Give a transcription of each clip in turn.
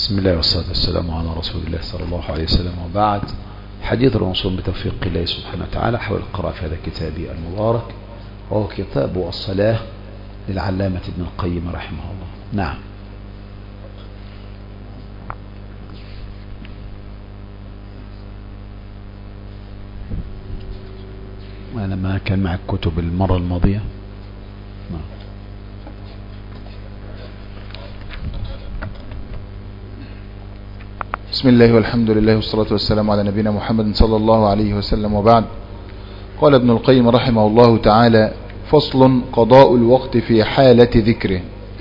بسم الله والصلاة والسلام على رسول الله صلى الله عليه وسلم، وبعد. حديث الرسول بتوفيق الله سبحانه وتعالى حول القراءة في هذا الكتاب المبارك، وهو كتاب الصلاة للعلامة ابن القيم رحمه الله. نعم. أنا ما كان معك كتب المرة الماضية. نعم. بسم الله والحمد لله والصلاة والسلام على نبينا محمد صلى الله عليه وسلم، وبعد. قال ابن القيم رحمه الله تعالى: فصل: قضاء الوقت في حالة ذكره.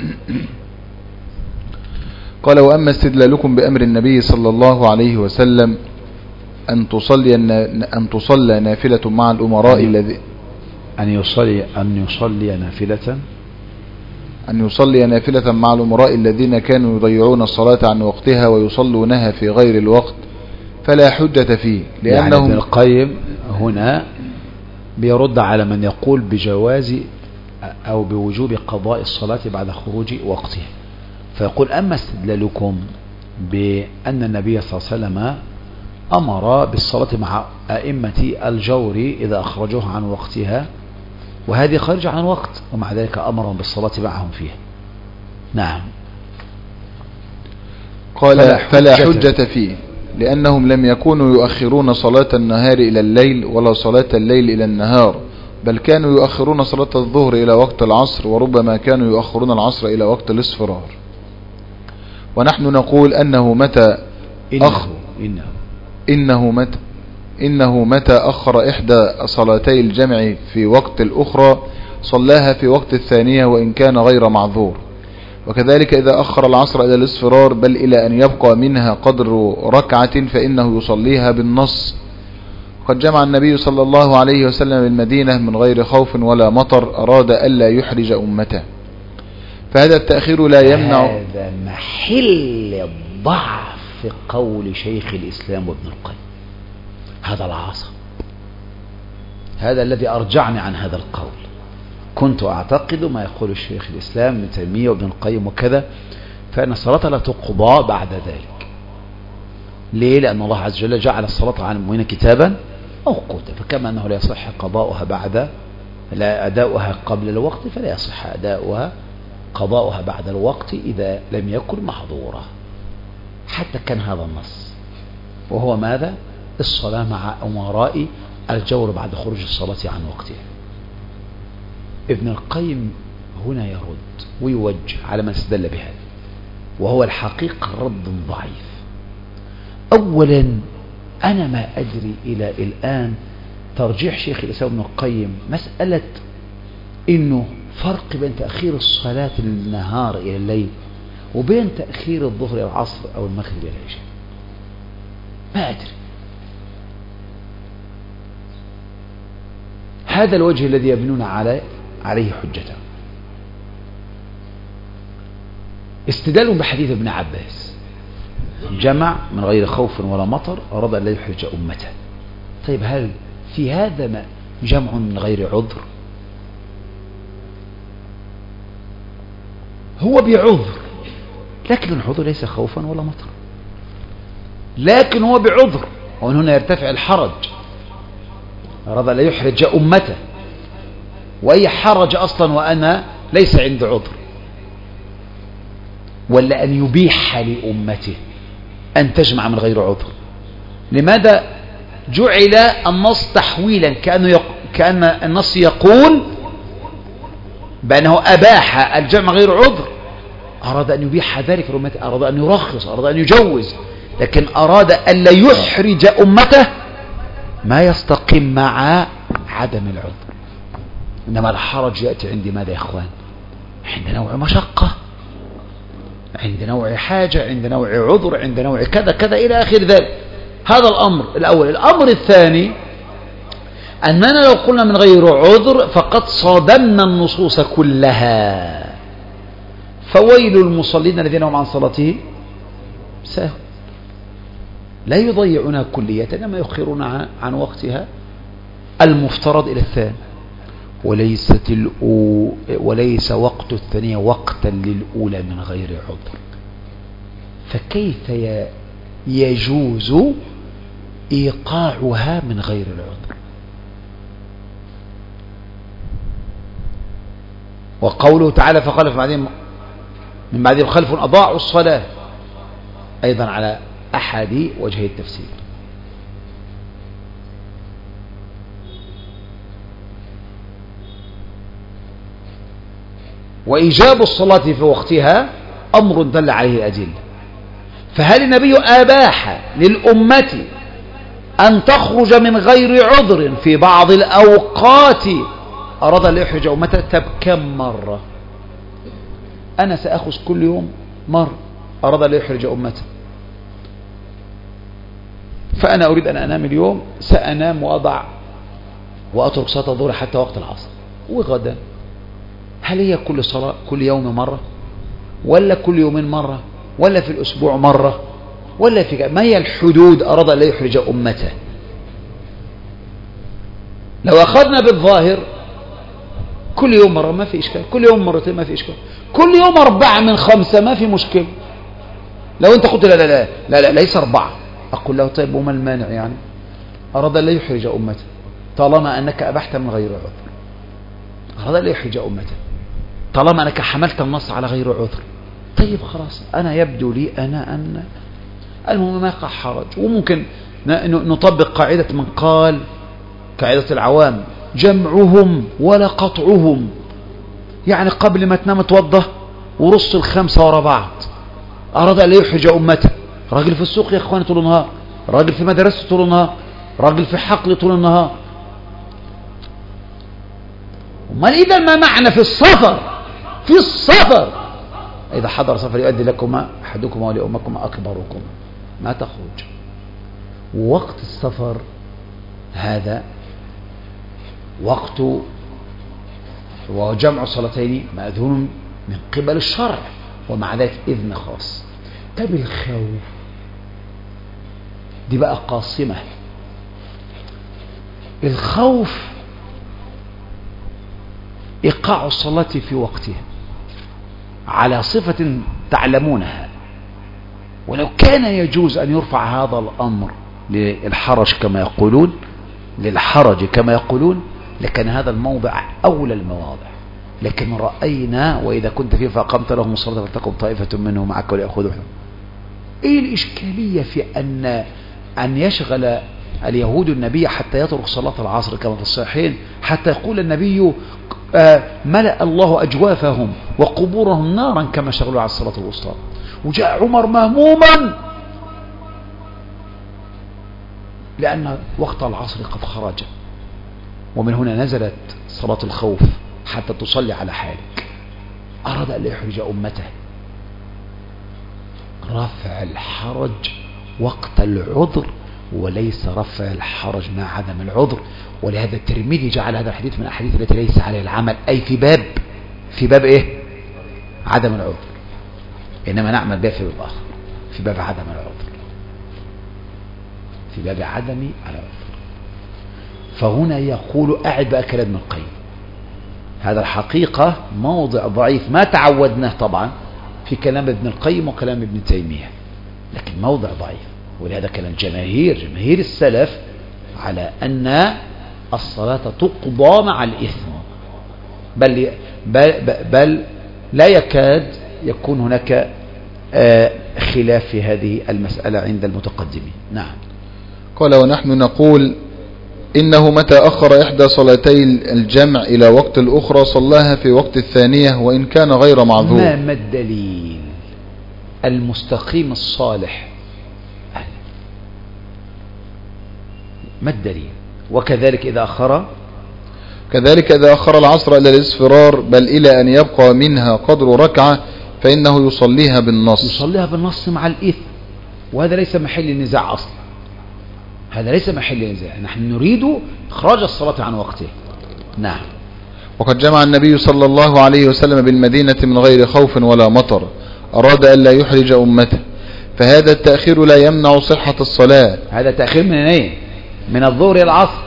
قال: وأما استدلالكم بأمر النبي صلى الله عليه وسلم أن تصلى نافلة مع الأمراء الذي أن يصلي نافلة مع الأمراء الذين كانوا يضيعون الصلاة عن وقتها ويصلونها في غير الوقت فلا حجة فيه، لأنهم يعني ابن القيم هنا بيرد على من يقول بجواز أو بوجوب قضاء الصلاة بعد خروج وقتها، فيقول: أما استدلالكم بأن النبي صلى الله عليه وسلم أمر بالصلاة مع أئمة الجور إذا أخرجوها عن وقتها، وهذه خارجة عن وقت، ومع ذلك أمرهم بالصلاة معهم فيها. نعم. قال: فلا حجة فيه، لأنهم لم يكونوا يؤخرون صلاة النهار إلى الليل ولا صلاة الليل إلى النهار، بل كانوا يؤخرون صلاة الظهر إلى وقت العصر، وربما كانوا يؤخرون العصر إلى وقت الاصفرار. ونحن نقول أنه متى إنه متى أخر إحدى صلاتي الجمع في وقت الأخرى صلاها في وقت الثانية وإن كان غير معذور، وكذلك إذا أخر العصر إلى الاصفرار بل إلى أن يبقى منها قدر ركعة فإنه يصليها بالنص. قد جمع النبي صلى الله عليه وسلم بالمدينة من غير خوف ولا مطر، أراد ألا يحرج أمته، فهذا التأخير لا يمنع. هذا محل الضعف في قول شيخ الإسلام وابن القيم، هذا العاصم، هذا الذي أرجعني عن هذا القول. كنت أعتقد ما يقول الشيخ الإسلام ابن تيمية وابن القيم وكذا، فإن الصلاة لا تقضى بعد ذلك. ليه؟ لأن الله عز وجل جعل الصلاة على المؤمنين كتابا موقوتا، فكما أنه لا يصح قضاؤها أداؤها قبل الوقت، فلا يصح قضاؤها بعد الوقت إذا لم يكن محظورا. حتى كان هذا النص، وهو ماذا؟ الصلاة مع أمراء الجور بعد خروج الصلاة عن وقتها. ابن القيم هنا يرد ويوجه على من استدل بهذا، وهو الحقيقة رد ضعيف. أولا، أنا ما أدري إلى الآن ترجيح شيخ الإسلام ابن القيم مسألة إنه فرق بين تأخير الصلاة النهار إلى الليل وبين تأخير الظهر إلى العصر أو المغرب إلى العشاء. ما أدري. هذا الوجه الذي يبنون عليه حجته. استدلوا بحديث ابن عباس: جمع من غير خوف ولا مطر، أراد أن لا يحرج أمته. طيب، هل في هذا جمع من غير عذر؟ هو بعذر، لكن العذر ليس خوفا ولا مطر، لكن هو بعذر، ومن هنا يرتفع الحرج. أراد لا يحرج أمته، وأي حرج أصلا وأنا ليس عند عذر، ولا أن يبيح لأمته أن تجمع من غير عذر. لماذا جعل النص تحويلا؟ كأن النص يقول بأنه أباح الجمع غير عذر، أراد أن يبيح ذلك لأمته، أراد أن يرخص، أراد أن يجوز، لكن أراد أن لا يحرج أمته، ما يستقيم مع عدم العذر. إنما الحرج يأتي عند ماذا يا إخوان؟ عند نوع مشقة، عند نوع حاجة، عند نوع عذر، عند نوع كذا كذا إلى آخر ذلك. هذا الأمر الأول. الأمر الثاني، أننا لو قلنا من غير عذر فقد صادمنا النصوص كلها. فويل المصلين الذين هم عن صلاتهم ساهون، لا يضيعونها كلية، إنما يؤخرون عن وقتها المفترض إلى الثاني، وليس وقت الثانية وقتا للأولى من غير عذر. فكيف يجوز إيقاعها من غير العذر؟ وقوله تعالى فخلف من بعدهم خلف أضاعوا الصلاة أيضا على أحد وجهي التفسير. وإيجاب الصلاة في وقتها أمر دل عليه الأدلة. فهل النبي أباح للأمة أن تخرج من غير عذر في بعض الأوقات أراد أن يحرج أمته؟ طب كم مرة؟ أنا سأخذ كل يوم مرة أراد أن يحرج أمته. فأنا أريد أن أنام اليوم، سأنام وأترك صلاة الظهر حتى وقت العصر. وغدا هل هي كل صلاة كل يوم مرة، ولا كل يومين مرة، ولا في الأسبوع مرة، ولا في ما هي الحدود أراد أن يحرج أمته؟ لو أخذنا بالظاهر كل يوم مرة ما في إشكال، كل يوم مرتين ما في إشكال، كل يوم 4 من 5 ما في مشكلة. لو أنت قلت لا لا لا لا, لا ليس 4، أقول له طيب وما المانع؟ يعني أراد أن لا يحرج أمته طالما أنك أبحت من غير عذر، أراد أن لا يحرج أمته طالما أنك حملت النص على غير عذر. طيب خلاص، أنا يبدو لي أن المهم ما يقع حرج. وممكن نطبق قاعدة من قال، قاعدة العوام، جمعهم ولا قطعهم. يعني قبل ما تنام توضى ورص 5 ورا بعض. أراد أن لا يحرج أمته. راجل في السوق يا إخواني طول النهار، راجل في مدرسة طول النهار، راجل في حقل طول النهار. ومال إذا ما معنى في السفر؟ في السفر إذا حضر سفر يؤدي لكما أحدكما ولأمكما أكبركما ما تخرج. وقت السفر هذا وقت وجمع صلاتين مأذون من قبل الشرع، ومع ذلك إذن خاص. طب الخوف دي بقى قاصمة. الخوف إيقاع الصلاة في وقتها على صفة تعلمونها، ولو كان يجوز أن يرفع هذا الأمر للحرج كما يقولون لكن هذا الموضع أولى المواضع. لكن رأينا وإذا كنت فيه فأقمت لهم الصلاة فلتقم طائفة منهم معك وليأخذوا حكم. إيه الإشكالية في أن يشغل اليهود النبي حتى يترك صلاة العصر كما في الصحيحين، حتى يقول النبي ملأ الله أجوافهم وقبورهم نارا كما شغلوا على الصلاة الوسطى. وجاء عمر مهموما لأن وقت العصر قد خرج، ومن هنا نزلت صلاة الخوف حتى تصلي على حالك. أراد أن يحرج أمته. رفع الحرج وقت العذر وليس رفع الحرج مع عدم العذر. ولهذا الترمذي جعل هذا الحديث من الأحاديث التي ليس عليها العمل، أي في باب إيه؟ عدم العذر. إنما نعمل به في باب آخر، في باب عدم العذر، في باب عدم العذر. فهنا يقول أعد بقى كلام ابن القيم. هذا الحقيقة موضع ضعيف ما تعودناه طبعا في كلام ابن القيم وكلام ابن تيمية، لكن موضع ضعيف. ولهذا كلام جماهير السلف على أن الصلاة تقضى مع الإثم، بل لا يكاد يكون هناك خلاف في هذه المسألة عند المتقدمين. نعم. قال ونحن نقول إنه متى أخر إحدى صلاتي الجمع إلى وقت الأخرى صلاها في وقت الثانية وإن كان غير معذور. ما الدليل المستقيم الصالح؟ ما الدليل؟ وكذلك إذا أخر العصر إلى الإصفرار بل إلى أن يبقى منها قدر ركعة فإنه يصليها بالنص مع الإثم. وهذا ليس محل النزاع أصلا، هذا ليس محل النزاع. نحن نريد إخراج الصلاة عن وقته. نعم. وقد جمع النبي صلى الله عليه وسلم بالمدينة من غير خوف ولا مطر، أراد أن لا يحرج أمته، فهذا التأخير لا يمنع صحة الصلاة. هذا تأخير من ايه؟ من الظهر إلى العصر.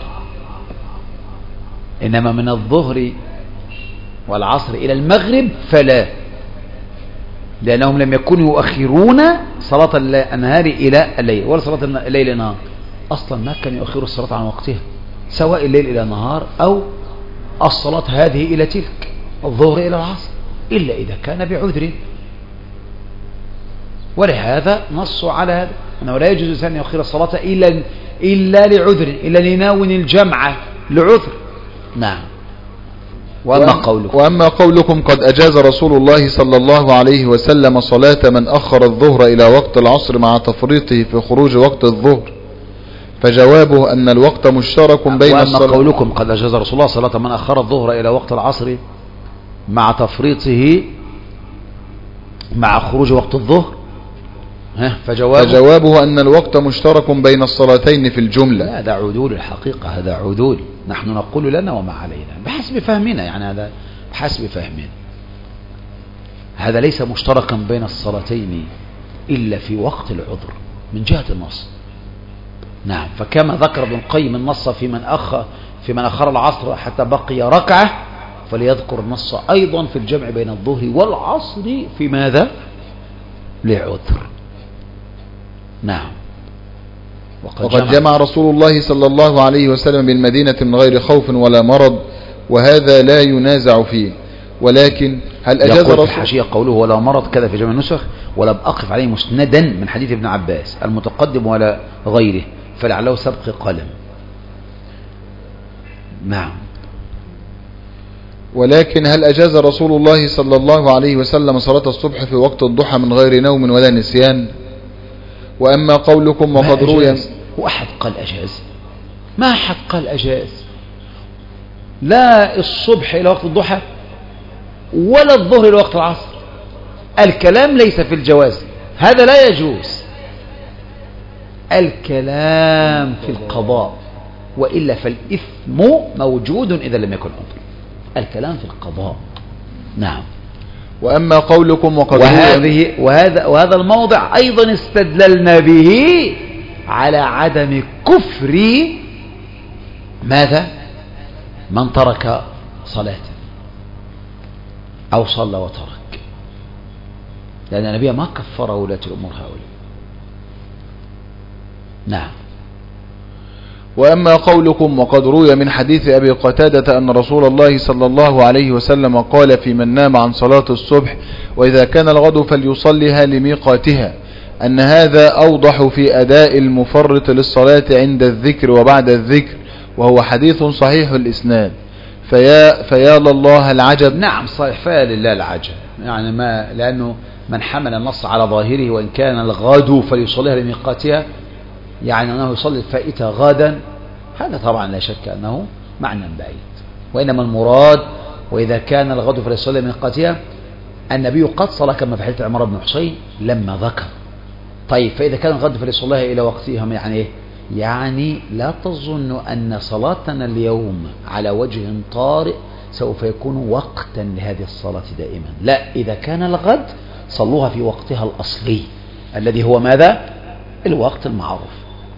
إنما من الظهر والعصر إلى المغرب فلا. لأنهم لم يكونوا يؤخرون صلاة النهار إلى الليل ولا صلاة الليل إلى النهار، أصلا ما كانوا يؤخروا الصلاة عن وقتها، سواء الليل إلى النهار أو الصلاة هذه إلى تلك، الظهر إلى العصر، إلا إذا كان بعذر. ولهذا نصوا على هذا أنه لا يجوز أن يؤخر الصلاة إلا لعذر، إلا لناون الجمع لعذر. نعم. وأما قولكم قد أجاز رسول الله صلى الله عليه وسلم صلاة من أخر الظهر إلى وقت العصر مع تفريطه في خروج وقت الظهر، فجوابه أن الوقت مشترك بين الصلاة. وأما قولكم قد أجاز رسول الله صلاة من أخر الظهر إلى وقت العصر مع تفريطه مع خروج وقت الظهر، فجوابه أن الوقت مشترك بين الصلاتين في الجملة. هذا عدول الحقيقة، هذا عدول، نحن نقول لنا وما علينا بحسب فهمنا، يعني هذا بحسب فهمنا، هذا ليس مشتركا بين الصلاتين إلا في وقت العذر من جهة النص. نعم. فكما ذكر ابن القيم النص في من أخر العصر حتى بقي ركعة، فليذكر النص أيضا في الجمع بين الظهر والعصر في ماذا؟ لعذر. نعم. وقد جمع رسول الله صلى الله عليه وسلم بالمدينة من غير خوف ولا مرض، وهذا لا ينازع فيه. ولكن هل أجاز يقول في الحاشية قوله ولا مرض كذا في جمع النسخ، ولم أقف عليه مسندا من حديث ابن عباس المتقدم ولا غيره، فلعله سبق قلم. نعم. ولكن هل أجاز رسول الله صلى الله عليه وسلم صلاة الصبح في وقت الضحى من غير نوم ولا نسيان؟ وأما قولكم وقد روي، وأحد قال أجاز؟ ما أحد قال أجاز، لا الصبح إلى وقت الضحى ولا الظهر إلى وقت العصر. الكلام ليس في الجواز، هذا لا يجوز، الكلام في القضاء، وإلا فالإثم موجود إذا لم يكن عذر، الكلام في القضاء. نعم. وأما قولكم وقد وهذا الموضع أيضا استدللنا به على عدم كفر ماذا؟ من ترك صلاة أو صلى وترك، لأن النبي ما كفر ولاة الأمور هؤلاء. نعم. وأما قولكم وقد روي من حديث أبي قتادة أن رسول الله صلى الله عليه وسلم قال في من نام عن صلاة الصبح وإذا كان الغد فليصليها لميقاتها، أن هذا أوضح في أداء المفرط للصلاة عند الذكر وبعد الذكر، وهو حديث صحيح الإسناد. فيا لله العجب. نعم صحيح، فيا لله العجب، يعني ما لأنه من حمل النص على ظاهره وإن كان الغد فليصليها لميقاتها، يعني أنه يصلي الفائتة غدا، هذا طبعا لا شك أنه معنى بعيد. وإنما المراد وإذا كان الغد فليصلي لميقاتها، النبي قد صلى كما في حديث عمران بن حسين لما ذكر. طيب فإذا كان الغد فليصليها إلى وقتها، يعني إيه؟ يعني لا تظن أن صلاتنا اليوم على وجه طارئ سوف يكون وقتا لهذه الصلاة دائما، لا، إذا كان الغد صلوها في وقتها الأصلي الذي هو ماذا؟ الوقت المعروف،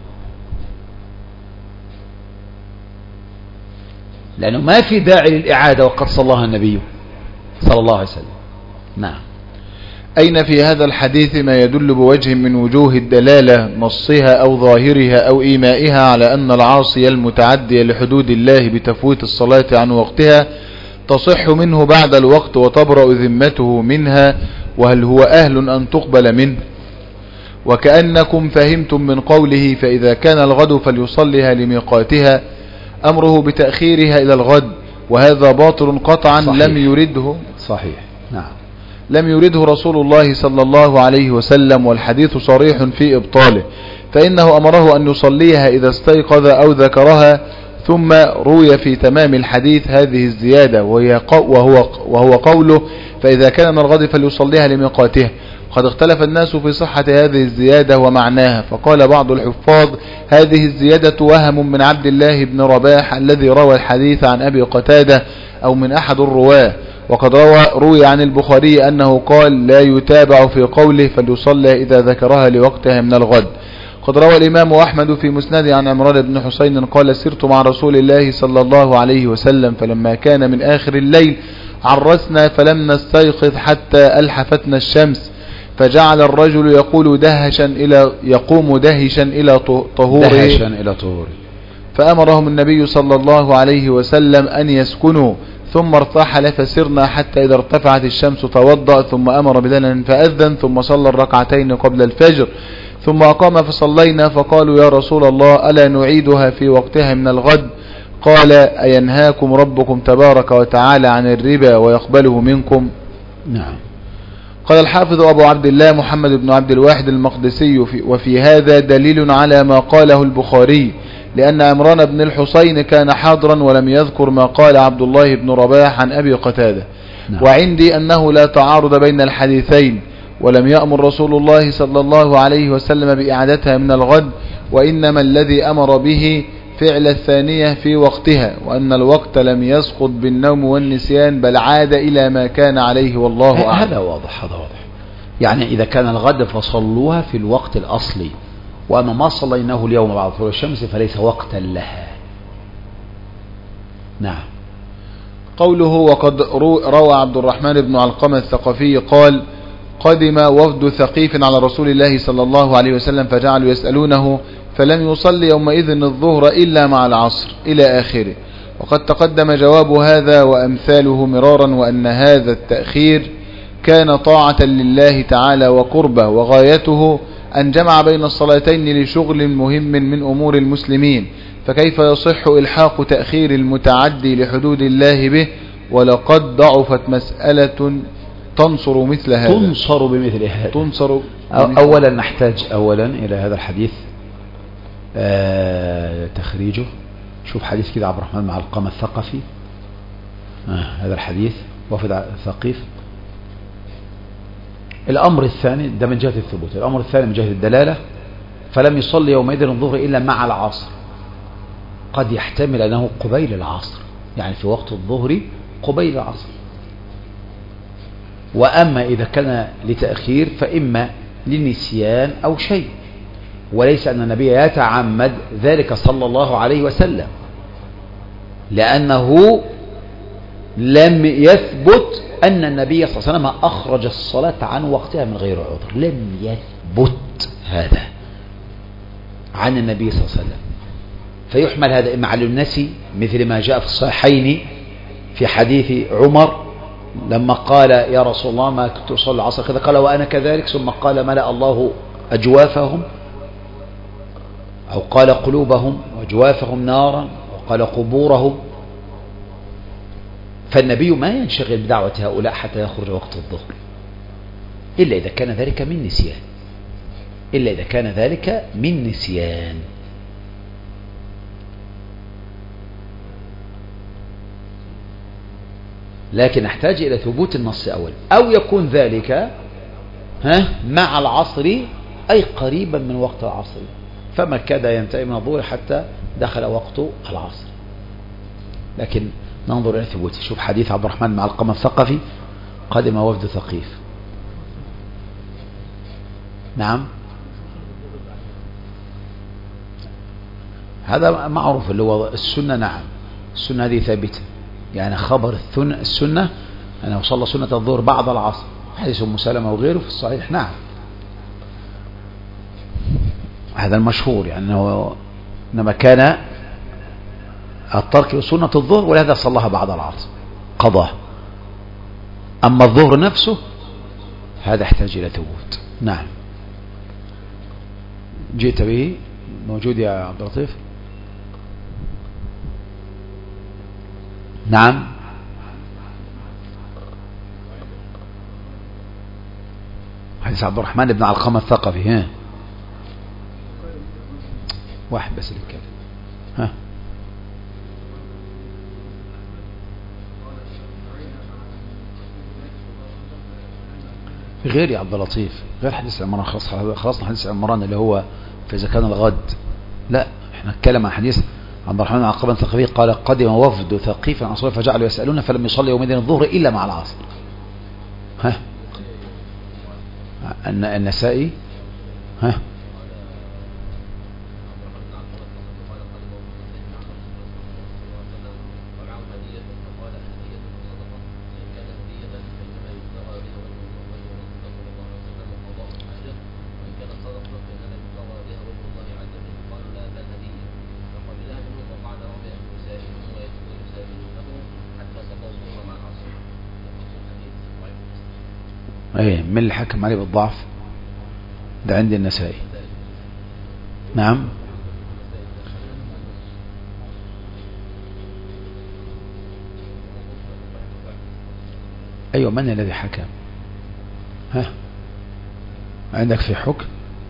لأنه ما في داعي للإعادة وقد صلاها النبي صلى الله عليه وسلم. نعم. أين في هذا الحديث ما يدل بوجه من وجوه الدلالة نصها أو ظاهرها أو إيمائها على أن العاصي المتعدي لحدود الله بتفويت الصلاة عن وقتها تصح منه بعد الوقت وتبرأ ذمته منها، وهل هو أهل أن تقبل منه؟ وكأنكم فهمتم من قوله فإذا كان الغد فليصليها لميقاتها أمره بتأخيرها إلى الغد، وهذا باطل قطعا. صحيح. لم يرده. صحيح. نعم. لم يرده رسول الله صلى الله عليه وسلم، والحديث صريح في إبطاله، فإنه أمره أن يصليها إذا استيقظ أو ذكرها. ثم روي في تمام الحديث هذه الزيادة وهو قوله فإذا كان الغد فليصليها لميقاتها. قد اختلف الناس في صحة هذه الزيادة ومعناها، فقال بعض الحفاظ هذه الزيادة وهم من عبد الله بن رباح الذي روى الحديث عن أبي قتادة أو من أحد الرواه. وقد روي عن البخاري أنه قال لا يتابع في قوله فليصلي إذا ذكرها لوقتها من الغد. قد روى الإمام أحمد في مسند عن عمران بن حسين قال سرت مع رسول الله صلى الله عليه وسلم فلما كان من آخر الليل عرسنا فلم نستيقظ حتى ألحفتنا الشمس، فجعل الرجل يقوم دهشا إلى طهوره، فأمرهم النبي صلى الله عليه وسلم أن يسكنوا، ثم ارتحل فسرنا حتى إذا ارتفعت الشمس توضأ، ثم أمر بلال فأذن، ثم صلى الركعتين قبل الفجر، ثم أقام فصلينا، فقالوا يا رسول الله ألا نعيدها في وقتها من الغد؟ قال أينهاكم ربكم تبارك وتعالى عن الربا ويقبله منكم؟ نعم. قال الحافظ أبو عبد الله محمد بن عبد الواحد المقدسي وفي هذا دليل على ما قاله البخاري، لأن عمران بن الحسين كان حاضرا ولم يذكر ما قال عبد الله بن رباح عن أبي قتادة. نعم. وعندي أنه لا تعارض بين الحديثين، ولم يأمر رسول الله صلى الله عليه وسلم بإعادتها من الغد، وإنما الذي أمر به فعل الثانية في وقتها، وأن الوقت لم يسقط بالنوم والنسيان بل عاد إلى ما كان عليه والله أعلم. هذا واضح، هذا واضح. يعني إذا كان الغد فصلوها في الوقت الأصلي، وأما ما صليناه اليوم بعد طلوع الشمس فليس وقتا لها. نعم. قوله وقد روى عبد الرحمن بن علقمة الثقفي قال قدم وفد ثقيف على رسول الله صلى الله عليه وسلم فجعلوا يسألونه فلم يصلي يومئذ الظهر إلا مع العصر إلى آخره. وقد تقدم جواب هذا وأمثاله مرارا، وأن هذا التأخير كان طاعة لله تعالى وقربه، وغايته أن جمع بين الصلاتين لشغل مهم من أمور المسلمين، فكيف يصح إلحاق تأخير المتعدي لحدود الله به؟ ولقد ضعفت مسألة تنصر مثل هذا. تنصر بمثل هذا. أولا نحتاج إلى هذا الحديث تخريجه. شوف حديث كده عبد الرحمن مع علقمة الثقفي، هذا الحديث وفد ثقيف. الأمر الثاني ده من جهة الثبوت، الأمر الثاني من جهة الدلالة، فلم يصلي يومئذ الظهر إلا مع العصر. قد يحتمل أنه قبيل العصر، يعني في وقت الظهر قبيل العصر. وأما إذا كان لتأخير فإما لنسيان أو شيء، وليس أن النبي يتعمد ذلك صلى الله عليه وسلم، لأنه لم يثبت أن النبي صلى الله عليه وسلم أخرج الصلاة عن وقتها من غير عذر، لم يثبت هذا عن النبي صلى الله عليه وسلم. فيحمل هذا إما على النسي، مثل ما جاء في الصحيحين في حديث عمر لما قال يا رسول الله ما كنت أصلي العصر كذا، قال وأنا كذلك، ثم قال ملأ الله أجوافهم، أو قال قلوبهم وأجوافهم نارا، وقال قبورهم. فالنبي ما ينشغل بدعوة هؤلاء حتى يخرج وقت الظهر، إلا إذا كان ذلك من نسيان، إلا إذا كان ذلك من نسيان. لكن نحتاج إلى ثبوت النص أول، أو يكون ذلك مع العصر أي قريبا من وقت العصر، فما كاد ينتهي من الظهر حتى دخل وقت العصر. لكن ننظر إلى ثبوته. شوف حديث عبد الرحمن مع علقمة الثقفي قدم وفد ثقيف. نعم، هذا معروف اللي هو السنة. نعم، السنة هذه ثابتة، يعني خبر السنة أنه صلى سنة الظهر بعد العصر، حديث أم سلمة وغيره في الصحيح. نعم، هذا المشهور، يعني أنه إنما كان الترك سنة الظهر ولهذا صلىها بعد العصر قضاه. أما الظهر نفسه هذا يحتاج إلى ثبوت. نعم، جئت به موجود يا عبد اللطيف؟ نعم، حديث عبد الرحمن بن علقمة الثقفي. واحد بس اللي يتكلم. غير يا عبد اللطيف، غير حديث عمران. خلصنا حديث عمران اللي هو فإذا كان الغد. لا، احنا نتكلم عن حديث عبد الرحمن بن علقمة الثقفي قال قدم وفد ثقيف عن العصر فجعلوا يسألون فلم يصلي يومئذ الظهر إلا مع العصر. النسائي. ايه من اللي حكم عليه بالضعف؟ ده عند النسائي. نعم. ايوه من الذي حكم؟ ها عندك في حكم؟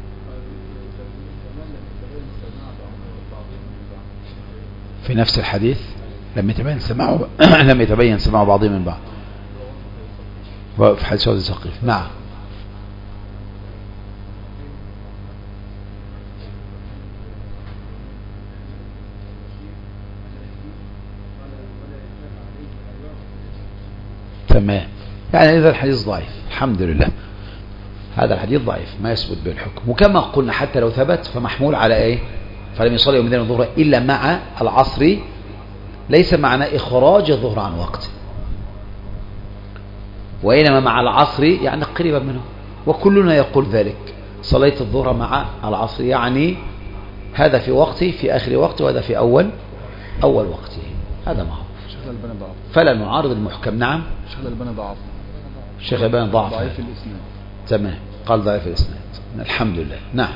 في نفس الحديث لم يتبين سماع بعضهم من بعض في حديث سعود الثقيف. نعم. تمام. يعني إذا الحديث ضعيف الحمد لله، هذا الحديث ضعيف ما يثبت به الحكم. وكما قلنا حتى لو ثبت فمحمول على ايه؟ فلم يصلي يوم الدين الظهر إلا مع العصر، ليس معنى إخراج الظهر عن وقته، وإنما مع العصر يعني قريبا منه، وكلنا يقول ذلك. صليت الظهر مع العصر يعني هذا في وقته في آخر وقته وهذا في أول وقته، هذا معروف. فلا نعارض المحكم. نعم. الشيخ الألباني ضعف ضعيف الإسناد. تمام قال ضعيف الإسناد. الحمد لله. نعم.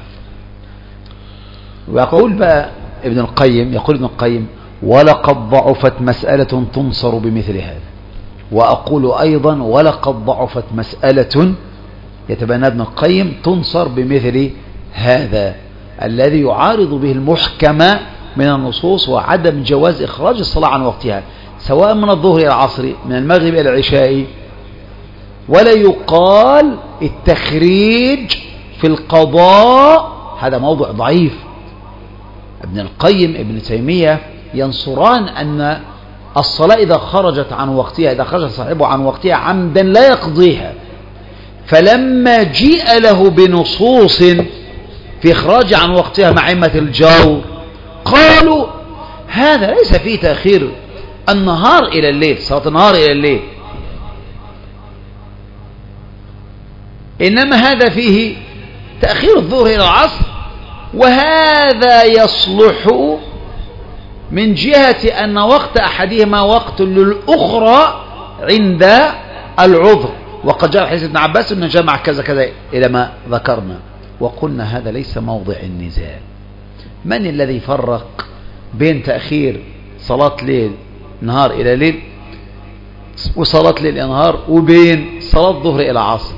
ويقول بقى ابن القيم ولقد ضعفت مسألة تنصر بمثل هذا. وأقول أيضا ولقد ضعفت مسألة يتبنى ابن القيم تنصر بمثل هذا الذي يعارض به المحكم من النصوص وعدم جواز إخراج الصلاة عن وقتها سواء من الظهر إلى العصر من المغرب إلى العشاء، ولا يقال التخريج في القضاء هذا موضوع ضعيف. ابن القيم ابن تيمية ينصران أن الصلاة إذا خرجت عن وقتها، إذا خرج صاحبه عن وقتها عمدا لا يقضيها، فلما جيء له بنصوص في إخراج عن وقتها مع أئمة الجور قالوا هذا ليس فيه تأخير النهار إلى الليل، صلاة النهار إلى الليل، إنما هذا فيه تأخير الظهر إلى العصر، وهذا يصلح من جهة أن وقت أحدهما وقت للأخرى عند العذر، وقد جاء حديث ابن عباس أن جمع كذا كذا إلى ما ذكرنا، وقلنا هذا ليس موضع النزاع. من الذي فرق بين تأخير صلاة ليل نهار إلى ليل وصلاة ليل إلى نهار وبين صلاة ظهر إلى عصر؟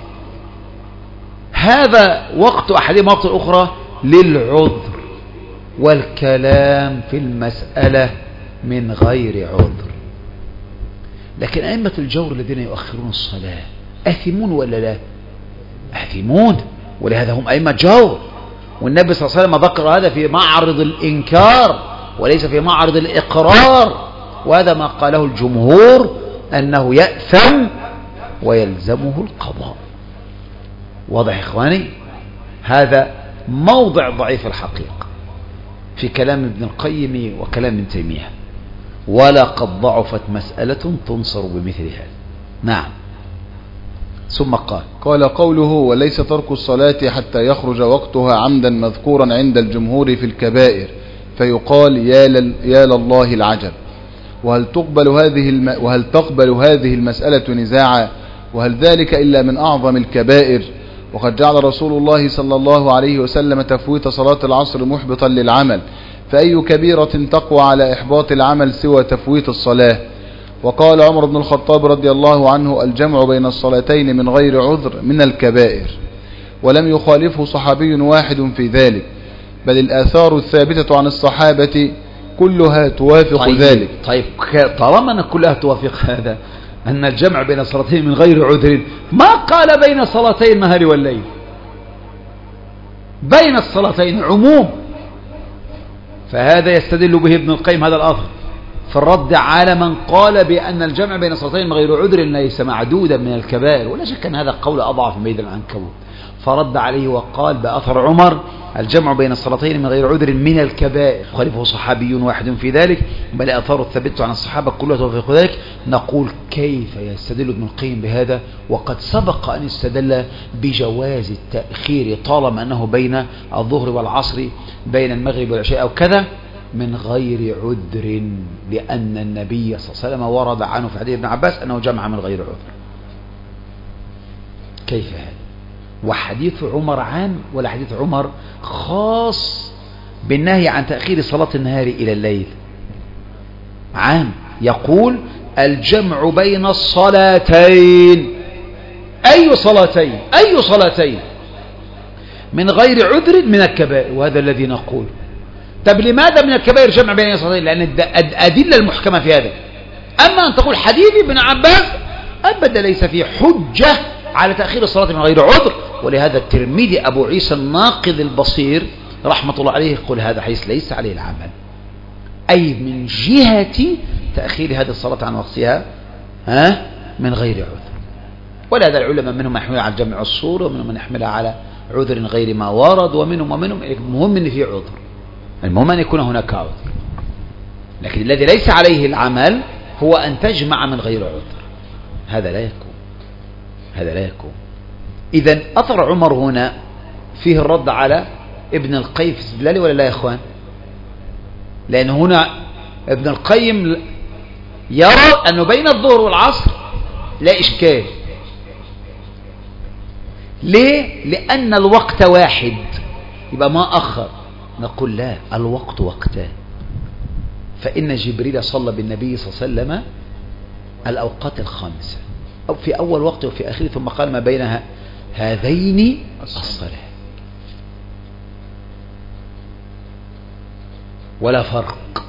هذا وقت أحدهما وقت الأخرى للعذر، والكلام في المسألة من غير عذر. لكن أئمة الجور الذين يؤخرون الصلاة آثمون ولا لا؟ آثمون، ولهذا هم أئمة جور، والنبي صلى الله عليه وسلم ذكر هذا في معرض الإنكار وليس في معرض الإقرار، وهذا ما قاله الجمهور أنه يأثم ويلزمه القضاء. واضح إخواني؟ هذا موضع ضعيف الحقيقة في كلام ابن القيم وكلام ابن تيمية. ولقد ضعفت مسألة تنصر بمثل هذا. نعم. ثم قال قوله وليس ترك الصلاة حتى يخرج وقتها عمدا مذكورا عند الجمهور في الكبائر، فيقال يا لله العجب. وهل تقبل هذه المسألة نزاعا؟ وهل ذلك إلا من أعظم الكبائر؟ وقد جعل رسول الله صلى الله عليه وسلم تفويت صلاة العصر محبطا للعمل، فأي كبيرة تقوى على إحباط العمل سوى تفويت الصلاة؟ وقال عمر بن الخطاب رضي الله عنه الجمع بين الصلاتين من غير عذر من الكبائر، ولم يخالفه صحابي واحد في ذلك، بل الآثار الثابتة عن الصحابة كلها توافق ذلك. طيب طالما أن كلها توافق هذا أن الجمع بين الصلاتين من غير عذر، ما قال بين صلاتي النهار والليل؟ بين الصلاتين عموم، فهذا يستدل به ابن القيم هذا الأثر في الرد على من قال بأن الجمع بين الصلاتين من غير عذر ليس معدودا من الكبائر، ولا شك أن هذا قول أضعف من العنكبوت، فرد عليه وقال بأثر عمر الجمع بين الصلاتين من غير عذر من الكبائر، خالفه صحابي واحد في ذلك، بل أثار الثابت عن الصحابة كلها توافق ذلك. نقول كيف يستدل ابن القيم بهذا وقد سبق أن استدل بجواز التأخير طالما أنه بين الظهر والعصر بين المغرب والعشاء أو كذا من غير عذر، لأن النبي صلى الله عليه وسلم ورد عنه في حديث ابن عباس أنه جمع من غير عذر. كيف هذا؟ وحديث عمر عام ولا حديث عمر خاص بالنهي عن تأخير صلاة النهار إلى الليل؟ عام، يقول الجمع بين الصلاتين. أي صلاتين؟ أي صلاتين من غير عذر من الكبائر، وهذا الذي نقول. طب لماذا من الكبائر جمع بين الصلاتين؟ لأن الأدلة المحكمة في هذا. أما أن تقول حديث ابن عباس أبدا ليس في حجة على تأخير الصلاة من غير عذر. ولهذا الترمذي أبو عيسى الناقض البصير رحمة الله عليه يقول هذا حديث ليس عليه العمل، أي من جهة تأخير هذه الصلاة عن وقتها من غير عذر. ولهذا العلماء منهم من يحملها على جمع الصور، ومنهم من يحملها على عذر غير ما ورد، ومنهم المهم أن في عذر، المهم أن يكون هناك عذر. لكن الذي ليس عليه العمل هو أن تجمع من غير عذر، هذا لا يكون، هذا لا يكون. إذن أثر عمر هنا فيه الرد على ابن القيم في استدلاله ولا لا يا إخوان؟ لأن هنا ابن القيم يرى أنه بين الظهر والعصر لا إشكال. ليه؟ لأن الوقت واحد، يبقى ما أخر. نقول لا، الوقت وقتان. فإن جبريل صلى بالنبي صلى الله عليه وسلم الأوقات الخامسة، أو في أول وقت وفي آخره، ثم قال ما بين هذين الصلاة، ولا فرق.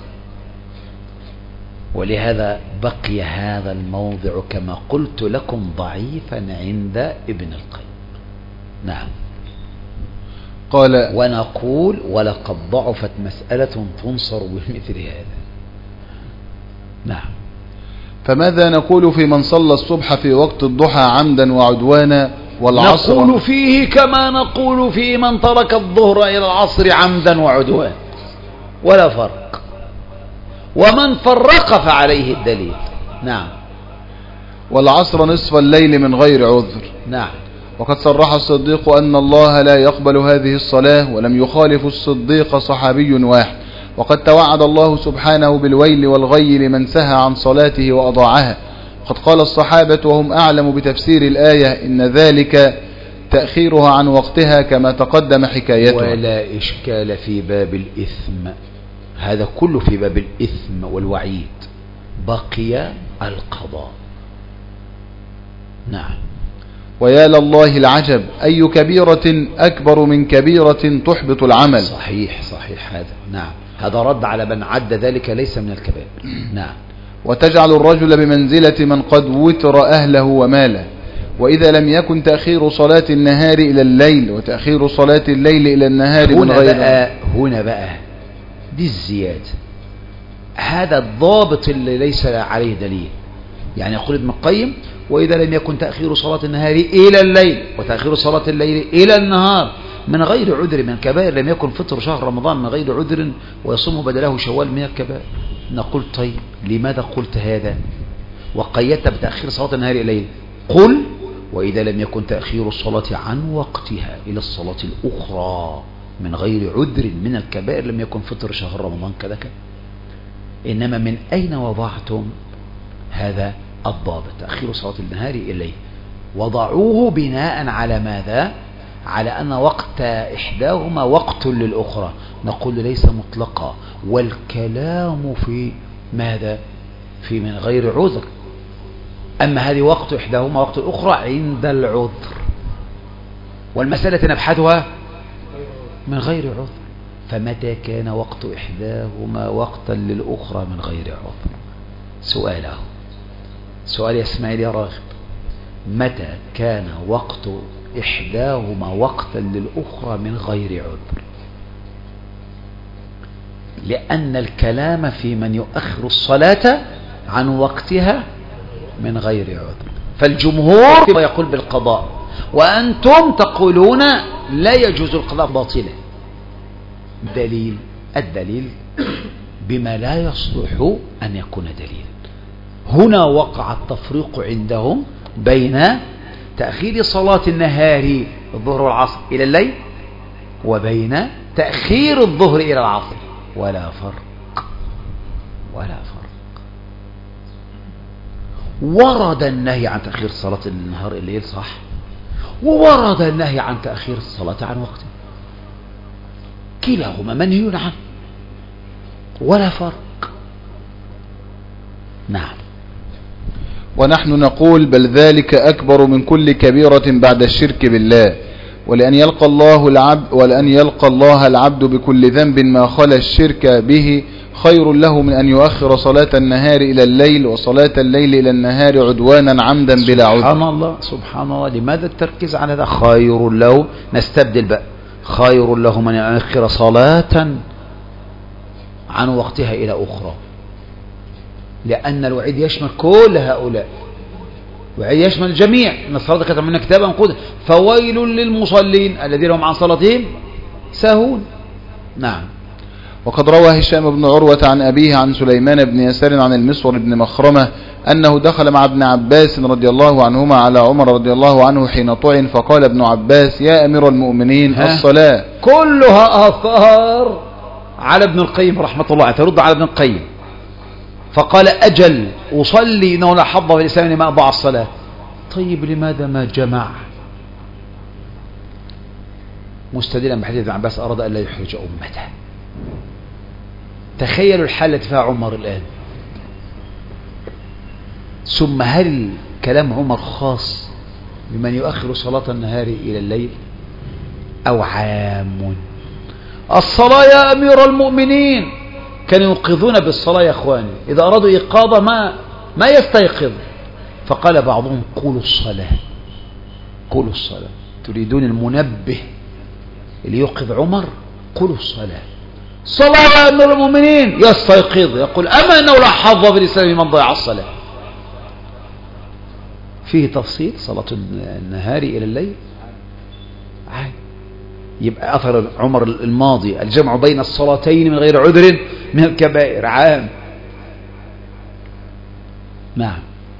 ولهذا بقي هذا الموضع كما قلت لكم ضعيفا عند ابن القيم. نعم. قال ونقول ولقد ضعفت مسألة تنصر بمثل هذا. نعم. فماذا نقول في من صلى الصبح في وقت الضحى عمدا وعدوانا والعصر؟ نقول فيه كما نقول في من ترك الظهر إلى العصر عمدا وعدوانا، ولا فرق. ومن فرق فعليه الدليل. نعم. والعصر نصف الليل من غير عذر. نعم. وقد صرح الصديق أن الله لا يقبل هذه الصلاة، ولم يخالف الصديق صحابي واحد. وقد توعد الله سبحانه بالويل والغي لمن سهى عن صلاته وأضاعها. قد قال الصحابة وهم أعلم بتفسير الآية إن ذلك تأخيرها عن وقتها كما تقدم حكايتها. ولا إشكال في باب الإثم، هذا كله في باب الإثم والوعيد. بقي القضاء. نعم. ويا لله العجب، أي كبيرة أكبر من كبيرة تحبط العمل. صحيح صحيح. هذا نعم، هذا رد على من عد ذلك ليس من الكبائر. نعم. وتجعل الرجل بمنزلة من قد وتر أهله وماله. وإذا لم يكن تأخير صلاة النهار إلى الليل وتأخير صلاة الليل إلى النهار من غير هنا بقى دي الزيادة، هذا الضابط اللي ليس عليه دليل. يعني يقول ابن القيم وإذا لم يكن تأخير صلاة النهار إلى الليل وتأخير صلاة الليل إلى النهار من غير عذر من الكبائر، لم يكن فطر شهر رمضان من غير عذر ويصوم بدله شوال من الكبائر. نقول طيب لماذا قلت هذا وقيدت بتأخير صلاة النهار إلى الليل؟ قل وإذا لم يكن تأخير الصلاة عن وقتها إلى الصلاة الأخرى من غير عذر من الكبائر لم يكن فطر شهر رمضان كذا كذا. إنما من أين وضعتم هذا الضابط تأخير صلاة النهار إليه؟ وضعوه بناء على ماذا؟ على أن وقت إحداهما وقت للأخرى. نقول ليس مطلقا، والكلام في ماذا؟ في من غير عذر. أما هذه وقت إحداهما وقت الأخرى عند العذر، والمسألة نبحثها من غير عذر. فمتى كان وقت إحداهما وقتا للأخرى من غير عذر؟ سؤاله سؤال يا إسماعيل يا راغب، متى كان وقت إحداهما وقتا للأخرى من غير عذر؟ لأن الكلام في من يؤخر الصلاة عن وقتها من غير عذر. فالجمهور يقول بالقضاء، وأنتم تقولون لا يجوز القضاء باطلا. الدليل بما لا يصلح أن يكون دليلا. هنا وقع التفريق عندهم بين تأخير صلاة النهار الظهر والعصر إلى الليل وبين تأخير الظهر إلى العصر، ولا فرق ولا فرق. ورد النهي عن تأخير صلاة النهار إلى الليل صح، وورد النهي عن تأخير الصلاة عن وقته، كلاهما منهي عنه ولا فرق. نعم. ونحن نقول بل ذلك أكبر من كل كبيرة بعد الشرك بالله، ولأن يلقى الله العبد بكل ذنب ما خلا الشرك به خير له من أن يؤخر صلاة النهار إلى الليل وصلاة الليل إلى النهار عدوانا عمدا بلا عذر. سبحان الله سبحان الله. لماذا التركيز على هذا؟ خير له، نستبدل بقى، خير له من أن يؤخر صلاة عن وقتها إلى أخرى، لأن الوعيد يشمل كل هؤلاء، وعيد يشمل الجميع. إن الصلاة كتب منا كتابا موقوتا فويل للمصلين الذين هم عن صلاتهم ساهون. نعم. وقد روى هشام بن عروة عن أبيه عن سليمان بن يسار عن المسور بن مخرمة أنه دخل مع ابن عباس رضي الله عنهما على عمر رضي الله عنه حين طعن، فقال ابن عباس يا أمير المؤمنين الصلاة. كلها آثار على ابن القيم رحمة الله، ترد على ابن القيم. فقال أجل أصلي إنه لا حظ في الإسلام لما أضاع الصلاة. طيب لماذا ما جمع؟ مستدلا بحديث ابن عباس أراد أن لا يحرج أمته. تخيلوا الحالة فيها عمر الآن. ثم هل كلام عمر خاص بمن يؤخر صلاة النهار إلى الليل أو عام؟ الصلاة يا أمير المؤمنين، كانوا يوقظون بالصلاة يا أخواني، إذا أرادوا إيقاظ ما يستيقظ. فقال بعضهم قولوا الصلاة، قولوا الصلاة. تريدون المنبه اللي يوقظ عمر؟ قولوا الصلاة. صلاة يا أمير المؤمنين، يستيقظ يقول أما أنه لا حظ في الإسلام من ضيع الصلاة. فيه تفصيل صلاة النهار إلى الليل عادي. يبقى أثر عمر الماضي الجمع بين الصلاتين من غير عذر من الكبائر عام. نعم.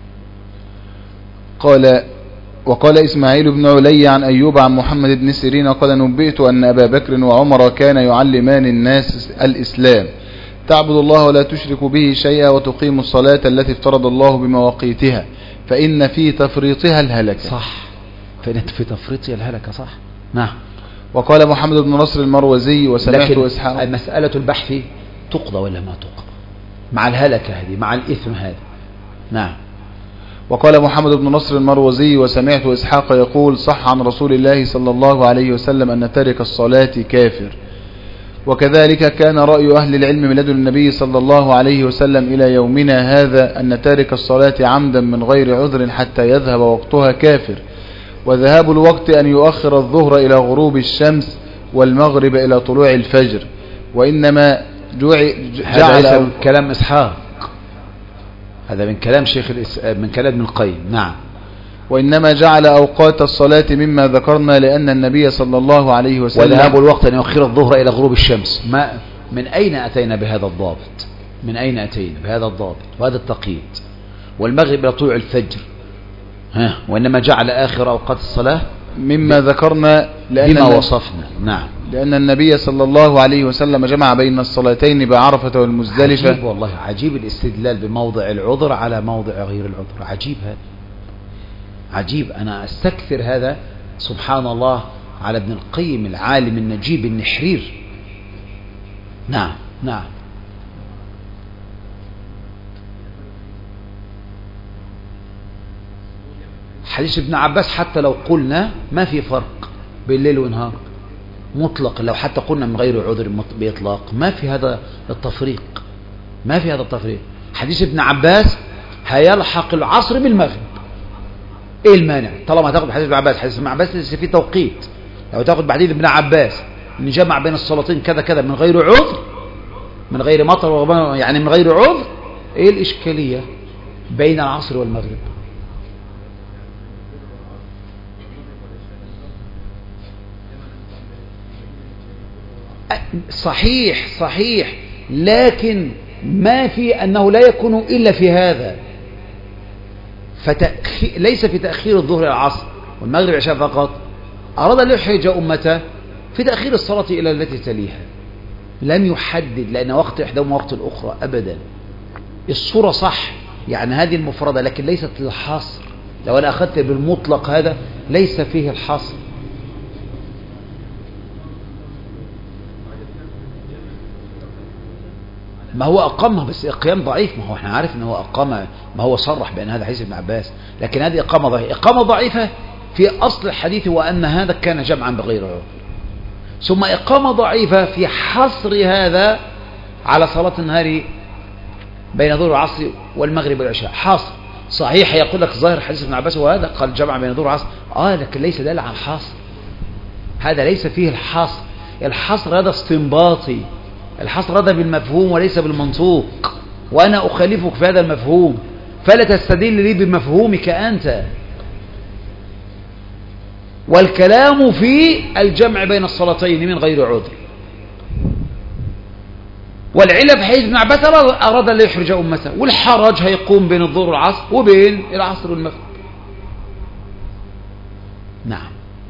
وقال إسماعيل بن علي عن أيوب عن محمد بن سيرين قال نبئت أن أبا بكر وعمر كان يعلمان الناس الإسلام، تعبد الله ولا تشرك به شيئا وتقيم الصلاة التي افترض الله بمواقيتها فإن في تفريطها الهلكة. صح، فإن في تفريطها الهلكة. صح. نعم. وقال محمد بن نصر المروزي وسمعت إسحاق. مسألة البحث تقضى ولا ما تقضى مع الهلكة هذه، مع الإثم هذا. نعم. وقال محمد بن نصر المروزي وسمعت إسحاق يقول صح عن رسول الله صلى الله عليه وسلم أن تارك الصلاة كافر. وكذلك كان رأي أهل العلم من لدن النبي صلى الله عليه وسلم إلى يومنا هذا أن تارك الصلاة عمدا من غير عذر حتى يذهب وقتها كافر. وذهاب الوقت أن يؤخر الظهر إلى غروب الشمس والمغرب إلى طلوع الفجر. وإنما هذا من كلام إسحاق، هذا من كلام من كلام ابن القيم. نعم. وإنما جعل أوقات الصلاة مما ذكرنا لأن النبي صلى الله عليه وسلم. وذهاب الوقت أن يؤخر الظهر إلى غروب الشمس. من أين أتينا بهذا الضابط؟ من أين أتينا بهذا الضابط وهذا التقييد؟ والمغرب إلى طلوع الفجر. وإنما جعل آخر أوقات الصلاة مما ذكرنا بما وصفنا. نعم. لأن النبي صلى الله عليه وسلم جمع بين الصلاتين بعرفة والمزدلفة. عجيب والله، عجيب الاستدلال بموضع العذر على موضع غير العذر. عجيب هذا، عجيب. أنا أستكثر هذا سبحان الله على ابن القيم العالم النجيب النحرير. نعم. نعم. حديث ابن عباس حتى لو قلنا ما في فرق بين الليل والنهار مطلق، لو حتى قلنا من غير عذر بإطلاق ما في هذا التفريق، ما في هذا التفريق. حديث ابن عباس هيلحق العصر بالمغرب، ايه المانع؟ طالما هتاخد حديث ابن عباس، حديث ابن عباس لسه فيه توقيت. لو تاخد بحديث ابن عباس ان جمع بين الصلاتين كذا كذا من غير عذر، من غير مطر يعني من غير عذر، ايه الاشكالية بين العصر والمغرب؟ صحيح صحيح، لكن ما في أنه لا يكون إلا في هذا. ليس في تأخير الظهر إلى العصر والمغرب والعشاء فقط، أراد أن يحرج أمته في تأخير الصلاة إلى التي تليها. لم يحدد لأن وقت إحداهما وقت الأخرى أبدا. الصورة صح، يعني هذه المفردة، لكن ليست للحصر. لو أنا أخذت بالمطلق هذا ليس فيه الحصر. ما هو أقامها بس إقيام ضعيف. ما هو احنا عارف ان هو أقام، ما هو صرح بأن هذا حديث ابن عباس، لكن هذه إقامة ضعيفة. إقامة ضعيفة في أصل الحديث وأن هذا كان جمعا بغير عذر، ثم إقامة ضعيفة في حصر هذا على صلاة النهار بين الظهر والعصر والمغرب والعشاء. حصر صحيح يقول لك ظاهر حديث ابن عباس وهذا قال جمع بين الظهر والعصر، لكن ليس دال على الحصر. هذا ليس فيه الحصر. الحصر هذا استنباطي، الحصر هذا بالمفهوم وليس بالمنطوق، وأنا أخالفك في هذا المفهوم، فلا تستدل لي بمفهومك أنت. والكلام في الجمع بين الصلاتين من غير عذر. والعلة في حديث ابن عباس أراد أن لا يحرج أمته، والحرج هيقوم بين الظهر والعصر وبين العصر والمغرب. نعم.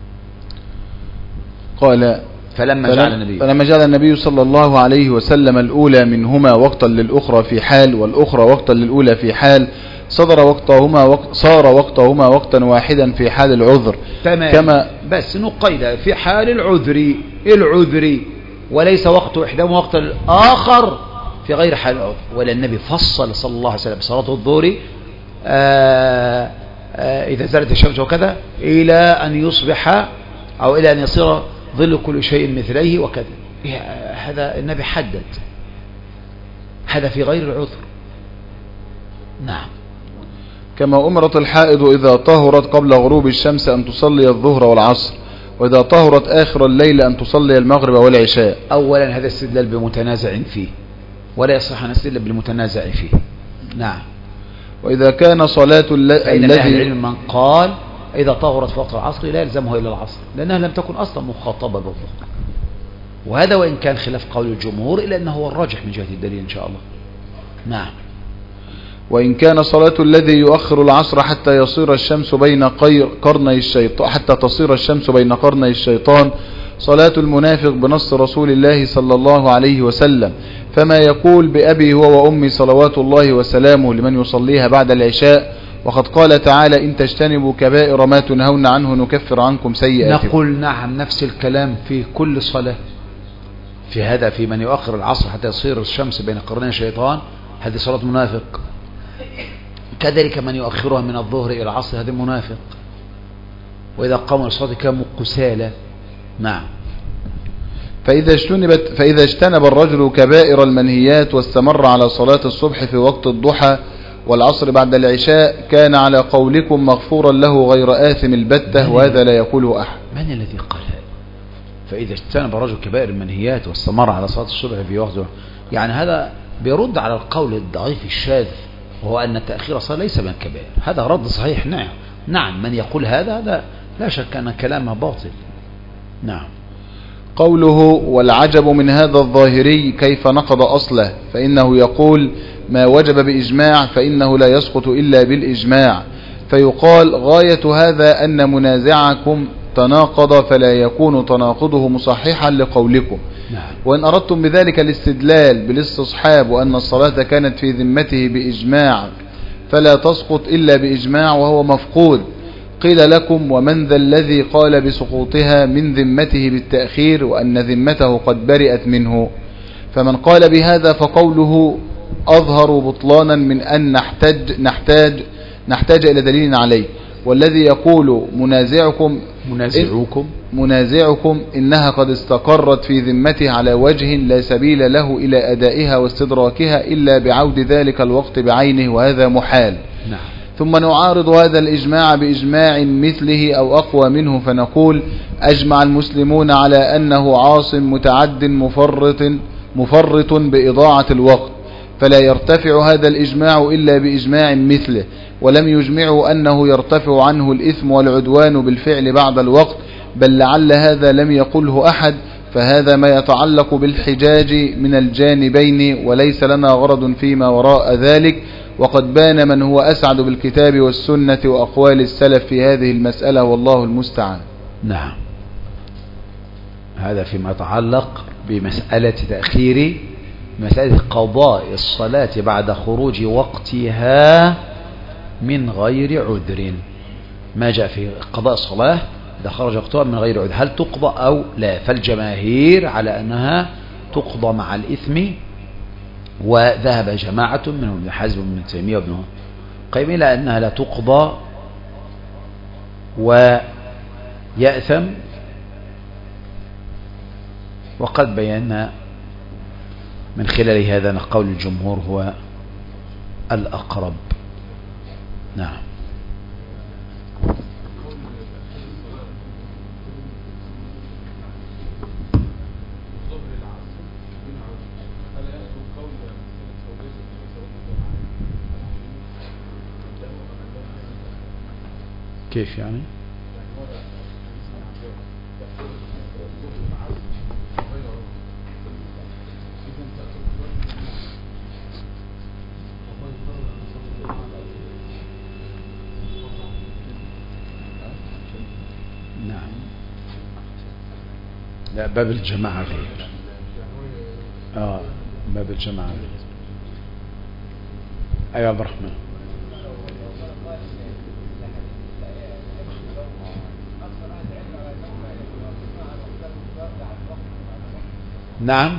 قال فلما جعل النبي صلى الله عليه وسلم الأولى منهما وقتا للأخرى في حال، والأخرى وقتا للأولى في حال، صار وقتهما وقتا واحدا في حال العذر. تمام. كما بس نقيد في حال العذر وليس وقت إحداهما وقت الآخر في غير حال العذر. ولا النبي فصل صلى الله عليه وسلم صلاة الظهر إذا زالت الشمس وكذا إلى أن يصبح أو إلى أن يصير ظل كل شيء مثليه وكذا. هذا النبي حدد، هذا في غير العذر. نعم. كما أمرت الحائض إذا طهرت قبل غروب الشمس أن تصلي الظهر والعصر، وإذا طهرت آخر الليل أن تصلي المغرب والعشاء. أولا هذا استدلال بمتنازع فيه، ولا يصح أن نستدل بالمتنازع فيه. نعم. وإذا كان صلاة الذي العلم من قال إذا طهرت في وقت العصر لا يلزمه إلا العصر، لأنها لم تكن أصلا مخاطبة بالظهر. وهذا وإن كان خلاف قول الجمهور إلا أنه هو الراجح من جهة الدليل إن شاء الله. نعم. وإن كان صلاة الذي يؤخر العصر حتى يصير الشمس بين قرني الشيطان، حتى تصير الشمس بين قرني الشيطان، صلاة المنافق بنص رسول الله صلى الله عليه وسلم، فما يقول بأبي هو وأمي صلوات الله وسلامه لمن يصليها بعد العشاء، وقد قال تعالى إن تجتنبوا كبائر ما تنهون عنه نكفر عنكم سيئاتكم. نقول نعم نفس الكلام في كل صلاة. في هذا في من يؤخر العصر حتى يصير الشمس بين قرني الشيطان، هذه صلاة منافق. كذلك من يؤخرها من الظهر إلى العصر هذا منافق. وإذا قاموا للصلاة كانوا كسالى. نعم. فإذا اجتنب الرجل كبائر المنهيات واستمر على صلاة الصبح في وقت الضحى والعصر بعد العشاء كان على قولكم مغفورا له غير آثم البتة، وهذا لا يقوله أحد. من الذي قال هذا؟ فإذا اجتنب الرجل كبائر المنهيات واستمر على صلاة الصبح في وقت الضحى، يعني هذا بيرد على القول الضعيف الشاذ وهو أن تأخير الصلاة ليس من الكبائر. هذا رد صحيح. نعم من يقول هذا لا شك أن كلامه باطل. نعم. قوله والعجب من هذا الظاهري كيف نقض أصله، فإنه يقول ما وجب بإجماع فإنه لا يسقط إلا بالإجماع، فيقال غاية هذا أن منازعكم تناقض فلا يكون تناقضه مصححا لقولكم. وإن أردتم بذلك الاستدلال بالاستصحاب وأن الصلاة كانت في ذمته بإجماع فلا تسقط إلا بإجماع وهو مفقود، قيل لكم ومن ذا الذي قال بسقوطها من ذمته بالتأخير وأن ذمته قد برئت منه؟ فمن قال بهذا فقوله أظهر بطلانا من أن نحتاج إلى دليل عليه. والذي يقول منازعكم إنها قد استقرت في ذمته على وجه لا سبيل له إلى أدائها واستدراكها إلا بعود ذلك الوقت بعينه، وهذا محال. نعم. ثم نعارض هذا الإجماع بإجماع مثله أو أقوى منه فنقول أجمع المسلمون على أنه عاص متعد مفرط بإضاعة الوقت، فلا يرتفع هذا الإجماع إلا بإجماع مثله، ولم يجمعوا أنه يرتفع عنه الإثم والعدوان بالفعل بعد الوقت، بل لعل هذا لم يقله أحد، فهذا ما يتعلق بالحجاج من الجانبين، وليس لنا غرض فيما وراء ذلك، وقد بان من هو أسعد بالكتاب والسنة وأقوال السلف في هذه المسألة، والله المستعان. نعم. هذا فيما يتعلق بمسألة تأخير مسألة قضاء الصلاة بعد خروج وقتها من غير عذر. ما جاء في قضاء الصلاة إذا خرج وقتها من غير عذر هل تقضى أو لا؟ فالجماهير على أنها تقضى مع الإثم، وذهب جماعة منهم ابن حزم وابن تيمية وابن القيم إلى أنها لا تقضى ويأثم، وقد بينا من خلال هذا أن قول الجمهور هو الأقرب. نعم. كيف يعني؟ نعم. لا، باب الجماعة غير. باب الجماعة غير. أيها عبد الرحمن. نعم،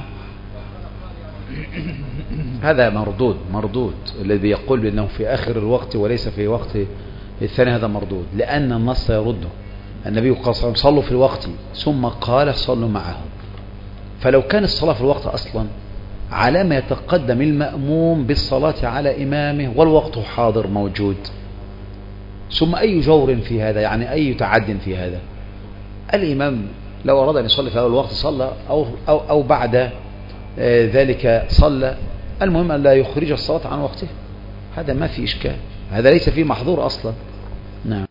هذا مردود الذي يقول بأنه في آخر الوقت وليس في وقت الثاني، هذا مردود، لأن النص يرده. النبي قال صلى الله عليه وسلم صلوا في الوقت ثم قال صلوا معه. فلو كان الصلاة في الوقت أصلا على ما يتقدم المأموم بالصلاة على إمامه والوقت حاضر موجود، ثم أي جور في هذا؟ يعني أي تعد في هذا؟ الإمام لو أراد أن يصلي في أول الوقت صلى أو بعد ذلك صلى، المهم أن لا يخرج الصلاة عن وقته، هذا ما في إشكال، هذا ليس فيه محظور أصلا. نعم.